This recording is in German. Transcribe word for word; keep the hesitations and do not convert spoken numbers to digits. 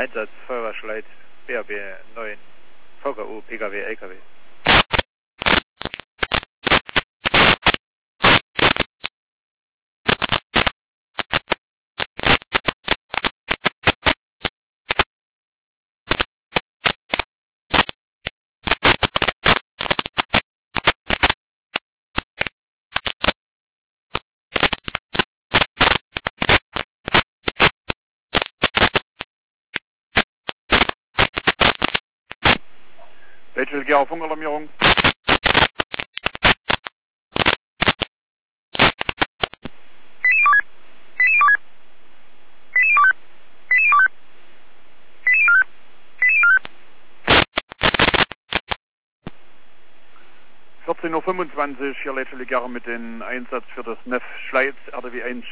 Einsatz Feuerwehrschleit B R B neun V K U P K W L K W. Welche G A Funkalarmierung? vierzehn Uhr fünfundzwanzig, hier Leitstelle Gera mit dem Einsatz für das N E F Schleiz R D W eins